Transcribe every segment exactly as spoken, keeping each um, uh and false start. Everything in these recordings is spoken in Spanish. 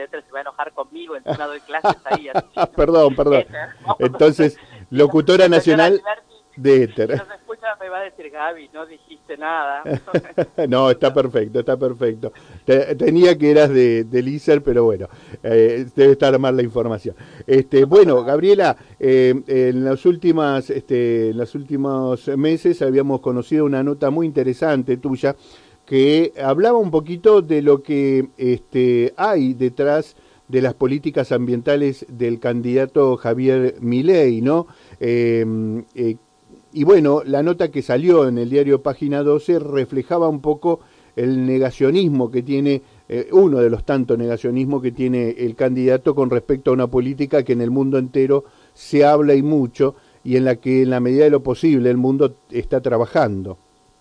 se va a enojar conmigo, encima doy clases ahí. Así, ¿no? Perdón, perdón. Entonces, locutora la señora nacional Alberti, de si Éter. nos escucha me va a decir, Gaby, no dijiste nada. No, está perfecto, está perfecto. Te- tenía que eras de, del I S E R, pero bueno, eh, debe estar mal la información. Este, No pasa bueno, nada. Gabriela, eh, en las últimas, este, en los últimos meses habíamos conocido una nota muy interesante tuya que hablaba un poquito de lo que este, hay detrás de las políticas ambientales del candidato Javier Milei, ¿no? Eh, eh, y bueno, la nota que salió en el diario Página doce reflejaba un poco el negacionismo que tiene, eh, uno de los tantos negacionismos que tiene el candidato con respecto a una política que en el mundo entero se habla y mucho y en la que en la medida de lo posible el mundo está trabajando.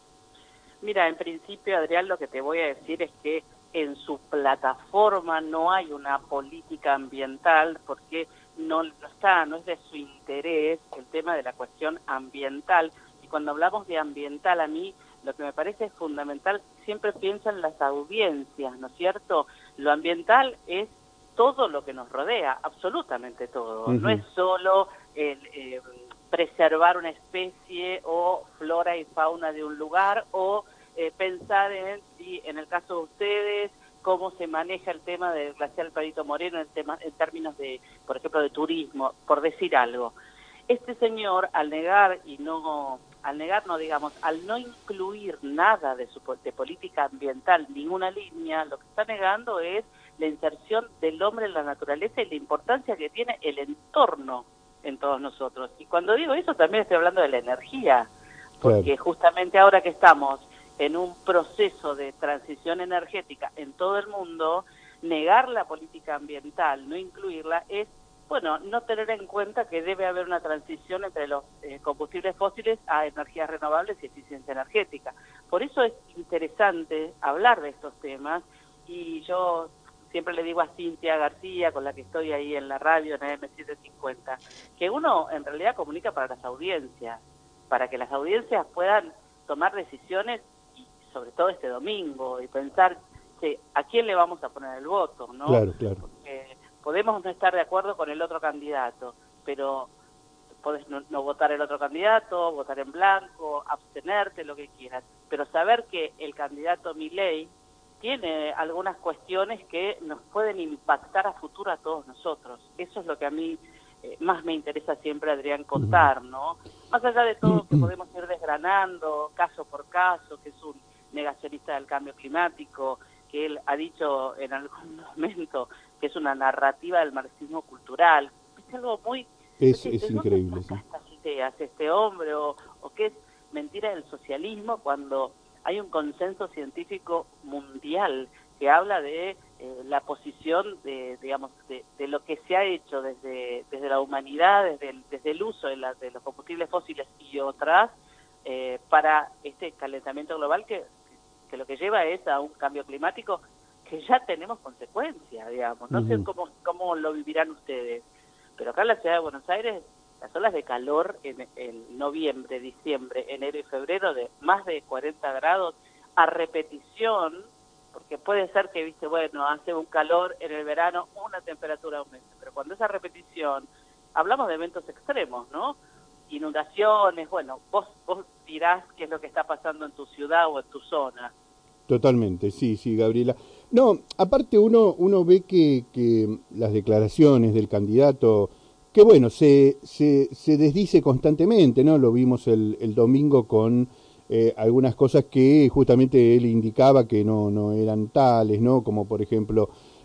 Mira, en principio, Adrián, lo que te voy a decir es que en su plataforma no hay una política ambiental porque no, no está, no es de su interés el tema de la cuestión ambiental. Y cuando hablamos de ambiental, a mí lo que me parece fundamental, siempre pienso en las audiencias, ¿no es cierto? Lo ambiental es todo lo que nos rodea, absolutamente todo. No es Ujú. solo el... Eh, preservar una especie o flora y fauna de un lugar o eh, pensar en, si en el caso de ustedes, cómo se maneja el tema del glaciar Perito Moreno en, tema, en términos de, por ejemplo, de turismo, por decir algo. Este señor, al negar y no, al negar no digamos, al no incluir nada de su de política ambiental, ninguna línea, lo que está negando es la inserción del hombre en la naturaleza y la importancia que tiene el entorno en todos nosotros. Y cuando digo eso también estoy hablando de la energía, Claro. porque justamente ahora que estamos en un proceso de transición energética en todo el mundo, negar la política ambiental, no incluirla, es, bueno, no tener en cuenta que debe haber una transición entre los eh, combustibles fósiles a energías renovables y eficiencia energética. Por eso es interesante hablar de estos temas y yo siempre le digo a Cintia García, con la que estoy ahí en la radio, en A M setecientos cincuenta, que uno en realidad comunica para las audiencias, para que las audiencias puedan tomar decisiones, y sobre todo este domingo, y pensar que a quién le vamos a poner el voto, ¿no? Claro, claro. Porque podemos no estar de acuerdo con el otro candidato, pero podés no, no votar el otro candidato, votar en blanco, abstenerte, lo que quieras, pero saber que el candidato Milei tiene algunas cuestiones que nos pueden impactar a futuro a todos nosotros. Eso es lo que a mí eh, más me interesa siempre, Adrián, Ujú. contar, ¿no? Más allá de todo que podemos ir desgranando caso por caso, que es un negacionista del cambio climático, que él ha dicho en algún momento que es una narrativa del marxismo cultural. Es algo muy... Es, Oye, es ¿de dónde increíble, saca sí. estas ideas este hombre? ¿O, o qué es mentira del socialismo cuando hay un consenso científico mundial que habla de eh, la posición de, digamos, de, de lo que se ha hecho desde, desde la humanidad, desde el, desde el uso de, la, de los combustibles fósiles y otras, eh, para este calentamiento global que, que lo que lleva es a un cambio climático que ya tenemos consecuencias, digamos. No sé Ujú. cómo, cómo lo vivirán ustedes, pero acá en la ciudad de Buenos Aires las olas de calor en, en noviembre, diciembre, enero y febrero de más de cuarenta grados a repetición, porque puede ser que, viste, bueno, hace un calor en el verano, una temperatura aumenta, pero cuando esa repetición, hablamos de eventos extremos, ¿no? Inundaciones, bueno, vos, vos dirás qué es lo que está pasando en tu ciudad o en tu zona. Totalmente, sí, sí, Gabriela. No, aparte uno, uno ve que, que las declaraciones del candidato, que bueno, se, se, se desdice constantemente, ¿no? Lo vimos el, el domingo con eh, algunas cosas que justamente él indicaba que no, no eran tales, ¿no? Como por ejemplo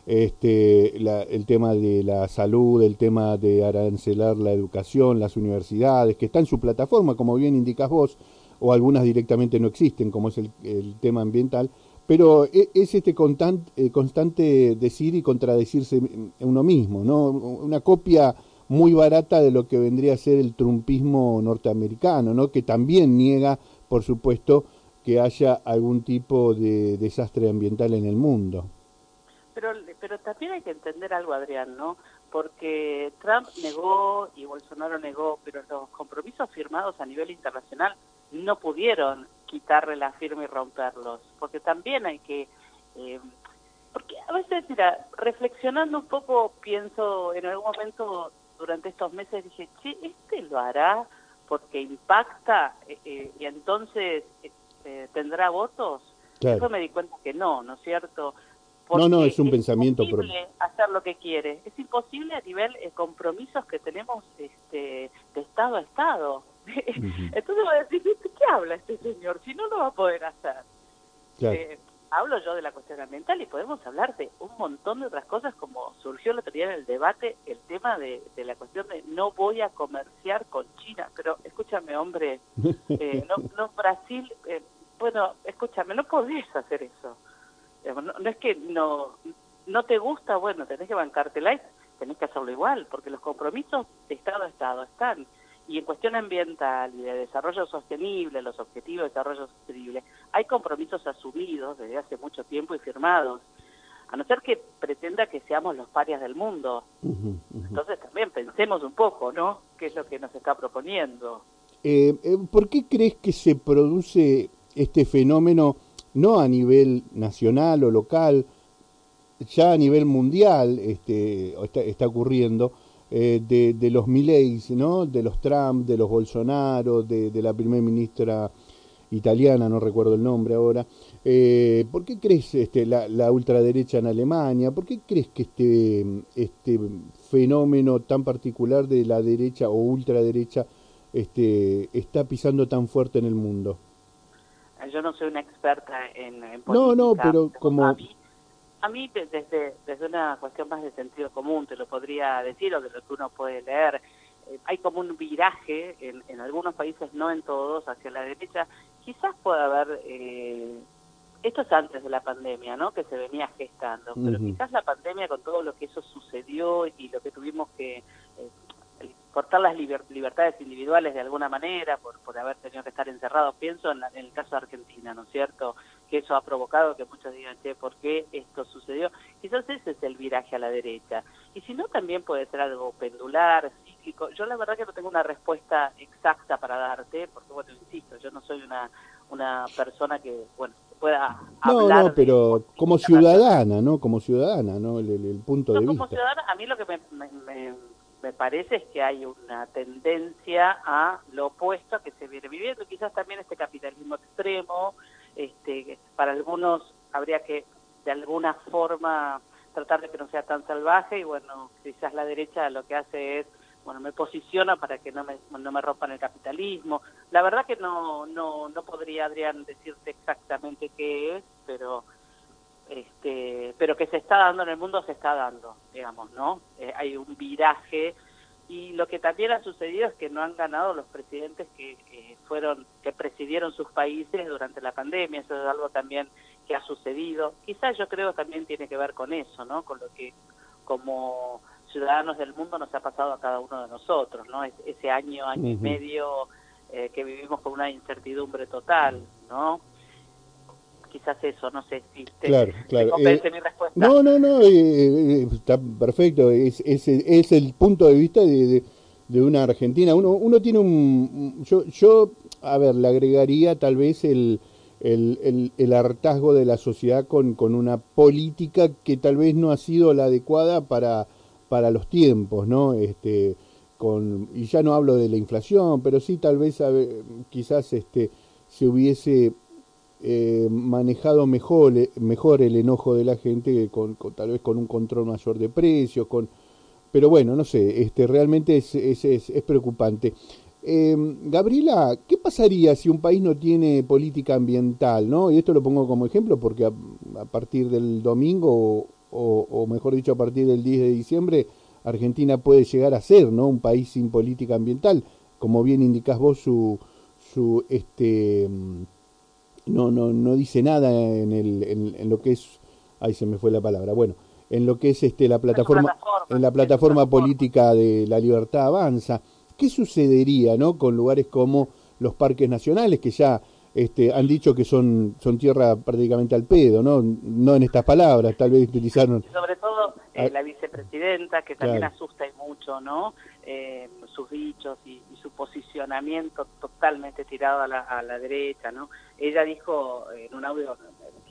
este, la, el tema de la salud, el tema de arancelar la educación, las universidades, que está en su plataforma, como bien indicas vos, o algunas directamente no existen, como es el, el tema ambiental, pero e- es este constant, eh, constante decir y contradecirse uno mismo, ¿no? Una copia muy barata de lo que vendría a ser el trumpismo norteamericano, ¿no? Que también niega, por supuesto, que haya algún tipo de desastre ambiental en el mundo. Pero, pero también hay que entender algo, Adrián, ¿no? Porque Trump negó y Bolsonaro negó, pero los compromisos firmados a nivel internacional no pudieron quitarle la firma y romperlos, porque también hay que eh, porque a veces, mira, reflexionando un poco, pienso, en algún momento durante estos meses dije, che, ¿este lo hará porque impacta eh, eh, y entonces eh, tendrá votos? Claro. Después me di cuenta que no, ¿no es cierto? No, no, Porque es un es pensamiento pro... imposible hacer lo que quiere, es imposible a nivel de eh, compromisos que tenemos este, de Estado a Estado. Uh-huh. Entonces voy a decir, ¿de qué habla este señor? Si no lo va a poder hacer. Claro. Eh, hablo yo de la cuestión ambiental y podemos hablar de un montón de otras cosas, como surgió el otro día en el debate el tema de, de la cuestión de no voy a comerciar con China, pero escúchame, hombre, eh, no, no Brasil, eh, bueno, escúchame, no podés hacer eso. Eh, no, no es que no, no te gusta, bueno, tenés que bancártela y tenés que hacerlo igual, porque los compromisos de Estado a Estado están. Y en cuestión ambiental y de desarrollo sostenible, los objetivos de desarrollo sostenible, hay compromisos asumidos desde hace mucho tiempo y firmados, a no ser que pretenda que seamos los parias del mundo. Uh-huh, uh-huh. Entonces también pensemos un poco, ¿no?, qué es lo que nos está proponiendo. Eh, eh, ¿Por qué crees que se produce este fenómeno, no a nivel nacional o local, ya a nivel mundial este, está, está ocurriendo, eh, de, de los Mileis, ¿no?, de los Trump, de los Bolsonaro, de, de la primera ministra italiana, no recuerdo el nombre ahora? Eh, ¿Por qué crees este, la, la ultraderecha en Alemania? ¿Por qué crees que este, este fenómeno tan particular de la derecha o ultraderecha este, está pisando tan fuerte en el mundo? Yo no soy una experta en, en política. No, no, pero como... A mí, a mí desde, desde una cuestión más de sentido común, te lo podría decir, o de lo que uno puede leer, eh, hay como un viraje en, en algunos países, no en todos, hacia la derecha. Quizás pueda haber, eh, esto es antes de la pandemia, ¿no?, que se venía gestando, uh-huh. pero quizás la pandemia, con todo lo que eso sucedió y lo que tuvimos que... Eh, cortar las liber libertades individuales de alguna manera por, por haber tenido que estar encerrados. Pienso en, la, en el caso de Argentina, ¿no es cierto?, que eso ha provocado que muchos digan, che, ¿por qué esto sucedió? Quizás ese es el viraje a la derecha. Y si no, también puede ser algo pendular, cíclico. Yo la verdad que no tengo una respuesta exacta para darte, porque, bueno, insisto, yo no soy una, una persona que, bueno, pueda no, hablar... No, pero de como ciudadana, ¿no? Como ciudadana, ¿no? El, el, el punto no, de como vista. ciudadana, a mí lo que me... me, me me parece es que hay una tendencia a lo opuesto que se viene viviendo, quizás también este capitalismo extremo, este, para algunos habría que de alguna forma tratar de que no sea tan salvaje, y bueno, quizás la derecha lo que hace es, bueno, me posiciona para que no me, no me rompan el capitalismo. La verdad que no, no, no podría, Adrián, decirte exactamente qué es, pero... Este, pero que se está dando en el mundo, se está dando, digamos, ¿no? Eh, hay un viraje, y lo que también ha sucedido es que no han ganado los presidentes que eh, fueron, que presidieron sus países durante la pandemia. Eso es algo también que ha sucedido. Quizás yo creo también tiene que ver con eso, ¿no?, con lo que como ciudadanos del mundo nos ha pasado a cada uno de nosotros, ¿no? Ese año, año uh-huh. y medio eh, que vivimos con una incertidumbre total, ¿no? Quizás eso, no sé si te, claro, claro. te convence eh, mi respuesta. No, no, no, eh, eh, está perfecto, es, es, es el punto de vista de, de, de una Argentina. Uno, uno tiene un... Yo, yo, a ver, le agregaría tal vez el, el, el, el hartazgo de la sociedad con, con una política que tal vez no ha sido la adecuada para, para los tiempos, ¿no? Este, con, y ya no hablo de la inflación, pero sí tal vez a ver, quizás este, se hubiese... Eh, manejado mejor, mejor el enojo de la gente, con, con, tal vez con un control mayor de precios, con, pero bueno, no sé, este, realmente es, es, es, es preocupante. Eh, Gabriela, ¿qué pasaría si un país no tiene política ambiental, ¿no? Y esto lo pongo como ejemplo porque a, a partir del domingo, o, o, o mejor dicho, a partir del diez de diciembre, Argentina puede llegar a ser, ¿no?, un país sin política ambiental, como bien indicás vos, su, su este... No, no, no dice nada en, el, en, en lo que es, ahí se me fue la palabra, bueno, en lo que es este la plataforma, plataforma en la plataforma, plataforma política de La Libertad Avanza. ¿Qué sucedería, no, con lugares como los parques nacionales, que ya este, han dicho que son, son tierra prácticamente al pedo, no, no en estas palabras, tal vez utilizaron... Y sobre todo eh, la vicepresidenta, que también claro. asusta y mucho, ¿no? Eh, sus dichos y, y su posicionamiento totalmente tirado a la, a la derecha, ¿no? Ella dijo en un audio,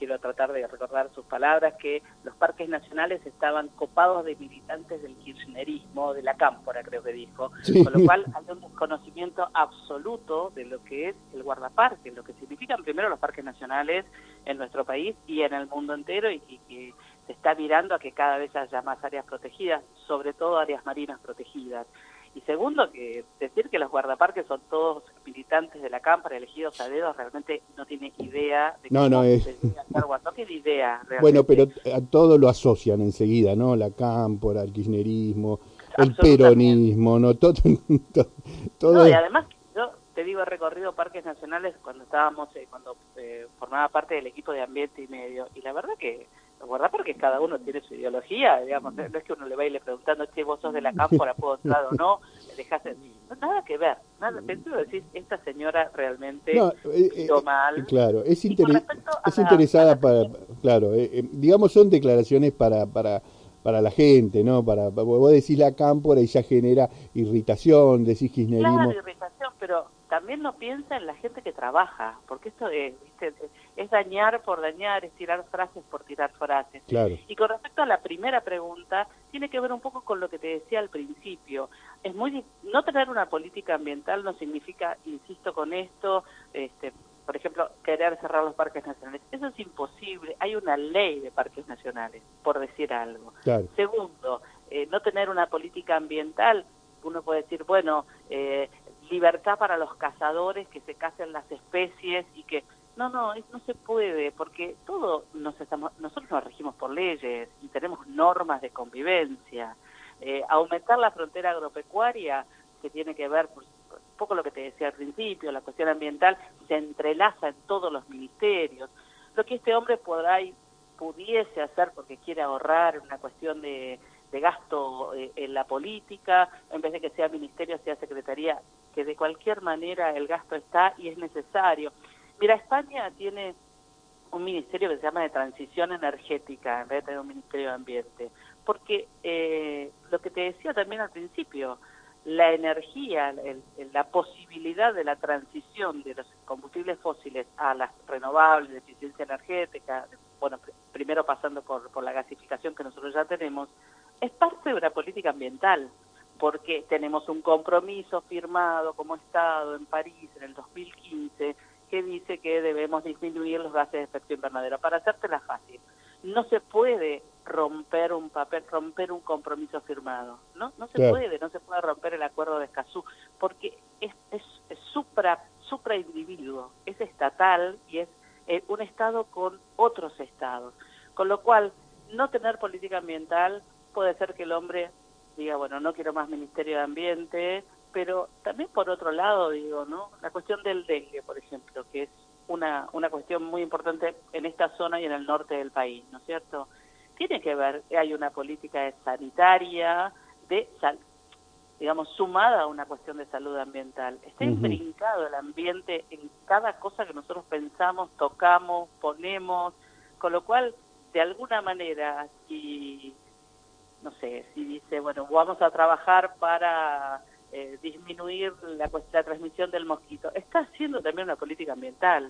quiero tratar de recordar sus palabras, que los parques nacionales estaban copados de militantes del kirchnerismo, de la cámpora creo que dijo, sí. Con lo cual hay un desconocimiento absoluto de lo que es el guardaparque, lo que significan primero los parques nacionales en nuestro país y en el mundo entero, y que se está mirando a que cada vez haya más áreas protegidas, sobre todo áreas marinas protegidas. Y segundo, que decir que los guardaparques son todos militantes de la cámpora, elegidos a dedo, realmente no tiene idea de No, cómo no, es... se llega a estar guardado. No tiene idea, realmente. Bueno, pero a todo lo asocian enseguida, ¿no? La cámpora, el kirchnerismo, el peronismo, ¿no? Todo, todo, todo no, y es... además, yo te digo, he recorrido parques nacionales cuando estábamos, eh, cuando eh, formaba parte del equipo de Ambiente y Medio, y la verdad que los guardaparques cada uno tiene su ideología, digamos, no es que uno le va y le preguntando, che, vos sos de la cámpora, ¿puedo entrar o no? Dejás de... no, nada que ver, nada, pensé decir, esta señora realmente No, eh, hizo eh, mal. claro, es, Y con inter... respecto a es la, a interesada la para, claro, eh, eh, digamos son declaraciones para, para, para la gente, ¿no? Para, para- vos decís la cámpora y ya genera irritación, decís claro, kirchnerismo, irritación, pero también no piensa en la gente que trabaja, porque esto es, ¿viste? Es dañar por dañar, es tirar frases por tirar frases. claro, Y con respecto a la primera pregunta, tiene que ver un poco con lo que te decía al principio. Es muy di- no tener una política ambiental no significa, insisto con esto, este, por ejemplo, querer cerrar los parques nacionales. Eso es imposible. Hay una ley de parques nacionales, por decir algo. claro. Segundo, eh, no tener una política ambiental, uno puede decir, bueno, eh, libertad para los cazadores, que se casen las especies y que... No, no, es- no se puede, porque todo nos estamos, nosotros nos regimos por leyes y tenemos normas de convivencia. Eh, aumentar la frontera agropecuaria, que tiene que ver, por, por un poco lo que te decía al principio, la cuestión ambiental se entrelaza en todos los ministerios. Lo que este hombre podrá y pudiese hacer porque quiere ahorrar una cuestión de, de gasto eh, en la política, en vez de que sea ministerio, sea secretaría, que de cualquier manera el gasto está y es necesario. Mira, España tiene un ministerio que se llama de transición energética, en vez de tener un ministerio de ambiente, porque eh, lo que te decía también al principio, la energía, el, el, la posibilidad de la transición de los combustibles fósiles a las renovables, de eficiencia energética, bueno, pr primero pasando por, por la gasificación que nosotros ya tenemos, es parte de una política ambiental, porque tenemos un compromiso firmado como Estado en París en el dos mil quince, que dice que debemos disminuir los gases de efecto invernadero. Para hacértela fácil, no se puede romper un papel, romper un compromiso firmado, ¿no? No se Claro. puede, no se puede romper el acuerdo de Escazú, porque es, es, es supra, supra individuo, es estatal y es eh, un Estado con otros Estados. Con lo cual, no tener política ambiental puede ser que el hombre diga, bueno, no quiero más Ministerio de Ambiente, pero también por otro lado, digo, ¿no? La cuestión del dengue, por ejemplo, que es una, una cuestión muy importante en esta zona y en el norte del país, ¿no es cierto? Tiene que ver, hay una política sanitaria, de sal, digamos, sumada a una cuestión de salud ambiental. Está Uh-huh. imbrincado el ambiente en cada cosa que nosotros pensamos, tocamos, ponemos, con lo cual, de alguna manera, si, no sé, si dice, bueno, vamos a trabajar para eh, disminuir la, la transmisión del mosquito, está haciendo también una política ambiental.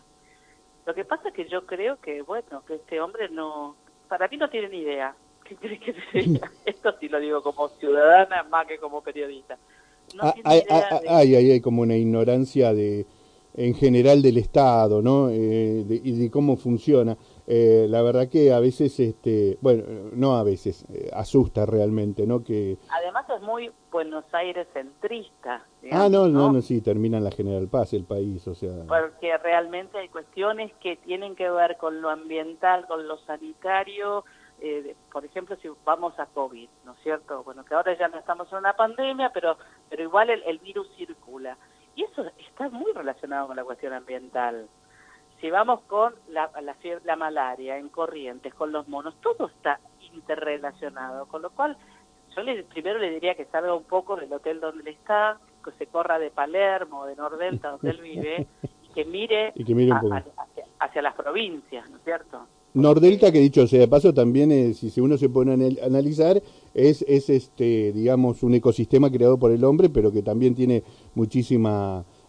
Lo que pasa es que yo creo que, bueno, que este hombre no, para mí no tiene ni idea. ¿Qué crees que te diga? Esto sí lo digo como ciudadana más que como periodista. No Ah, tiene Hay, hay, idea de... hay, hay, hay como una ignorancia de en general del Estado, ¿no? Eh, de, y de cómo funciona. Eh, la verdad que a veces, este, bueno, no a veces, eh, asusta realmente, ¿no? Que Además es muy Buenos Aires centrista, ah, digamos, no, no, ¿no? no, sí, termina en la General Paz el país, o sea, Porque realmente hay cuestiones que tienen que ver con lo ambiental, con lo sanitario, eh, de- por ejemplo, si vamos a COVID, ¿no es cierto? Bueno, que ahora ya no estamos en una pandemia, pero, pero igual el, el virus circula. Y eso está muy relacionado con la cuestión ambiental. Si vamos con la, la, fiebre, la malaria en Corrientes, con los monos, todo está interrelacionado, con lo cual yo le, primero le diría que salga un poco del hotel donde él está, que se corra de Palermo, de Nordelta, donde él vive, y que mire y que mire a, un a, poco. hacia, hacia las provincias, ¿no es cierto? Nordelta, que Porque, dicho sea de paso, también es, si uno se pone a anal- analizar, es, es este, digamos, un ecosistema creado por el hombre, pero que también tiene muchísima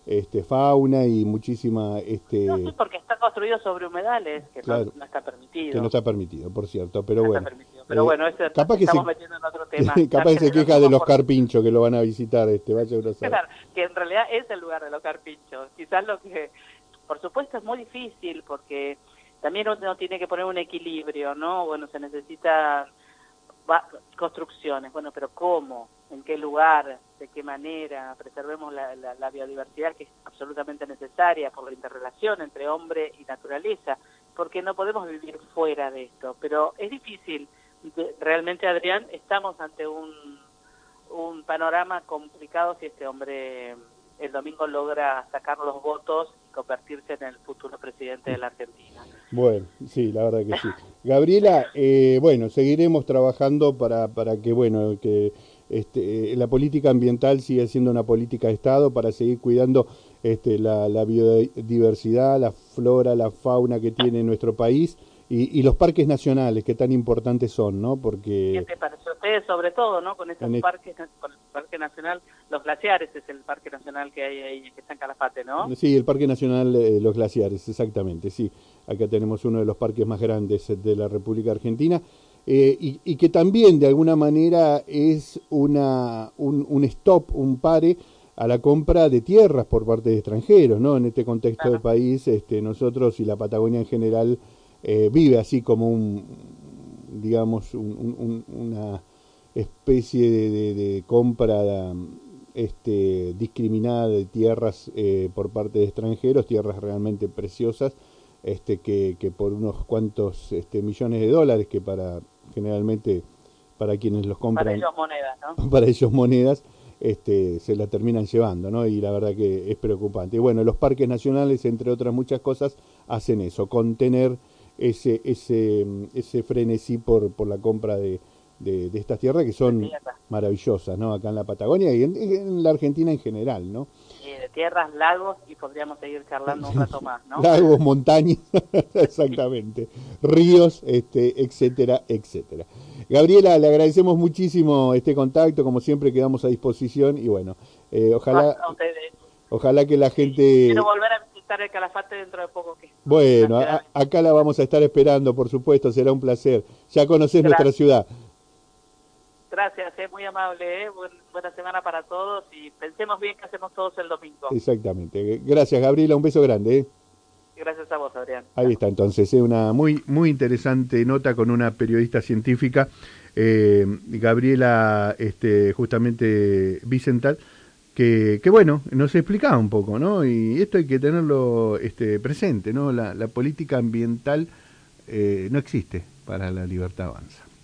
este, fauna y muchísima... Este, no, sí, porque está construido sobre humedales, que claro, no, no está permitido. que no está permitido, por cierto, pero no bueno. Está permitido. Pero Eh, bueno, eso capaz que estamos se, metiendo en otro tema. capaz que se queja de los carpinchos que lo van a visitar, este, vaya uno a saber. Claro, que en realidad es el lugar de los carpinchos. Quizás lo que, por supuesto, es muy difícil porque también uno tiene que poner un equilibrio, ¿no? Bueno, se necesitan construcciones, bueno, pero ¿cómo? ¿En qué lugar? ¿De qué manera? Preservemos la, la, la biodiversidad que es absolutamente necesaria por la interrelación entre hombre y naturaleza, porque no podemos vivir fuera de esto. Pero es difícil. Realmente, Adrián, estamos ante un, un panorama complicado si este hombre el domingo logra sacar los votos y convertirse en el futuro presidente de la Argentina. Bueno, sí, la verdad que sí. Gabriela, eh, bueno, seguiremos trabajando para, para que, bueno, que este, la política ambiental siga siendo una política de Estado para seguir cuidando este, la, la biodiversidad, la flora, la fauna que tiene nuestro país y, y los parques nacionales que tan importantes son, ¿no? Porque... ¿Qué te parece a ustedes, sobre todo, ¿no? Con estos parques, con el Parque Nacional, Los Glaciares es el Parque Nacional que hay ahí, que está en Calafate, ¿no? Sí, el Parque Nacional eh, Los Glaciares, exactamente, sí. Acá tenemos uno de los parques más grandes de la República Argentina eh, y, y que también de alguna manera es una, un, un stop, un pare a la compra de tierras por parte de extranjeros, ¿no? En este contexto claro. de país, este, nosotros y la Patagonia en general eh, vive así como un, digamos, un, un, una especie de, de, de compra este, discriminada de tierras eh, por parte de extranjeros, tierras realmente preciosas, este, que, que por unos cuantos este, millones de dólares, que para generalmente para quienes los compran... Para ellos monedas, ¿no? Para ellos monedas, este, se la terminan llevando, ¿no? Y la verdad que es preocupante. Y bueno, los parques nacionales, entre otras muchas cosas, hacen eso, contener ese ese ese frenesí por, por la compra de, de, de estas tierras que son tierra. maravillosas, ¿no? Acá en la Patagonia y en, en la Argentina en general, ¿no? Sí, de tierras, lagos y podríamos seguir charlando un rato más, ¿no? Lagos, montañas, exactamente, ríos, este, etcétera, etcétera. Gabriela, le agradecemos muchísimo este contacto, como siempre quedamos a disposición y bueno, eh, ojalá, ojalá que la gente... Quiero volver a visitar el Calafate dentro de poco. Que bueno, a, acá la vamos a estar esperando, por supuesto, será un placer. Ya conocés Gracias. nuestra ciudad. Gracias, es eh, muy amable, eh. Buen, buena semana para todos y pensemos bien que hacemos todos el domingo. Exactamente. Gracias, Gabriela, un beso grande. ¿eh? Gracias a vos, Adrián. Ahí está, entonces, eh, una muy muy interesante nota con una periodista científica, eh, Gabriela, este, justamente Vicental, que, que bueno, nos explicaba un poco, ¿no? Y esto hay que tenerlo este, presente, ¿no? La, la política ambiental eh, no existe para la libertad avanza.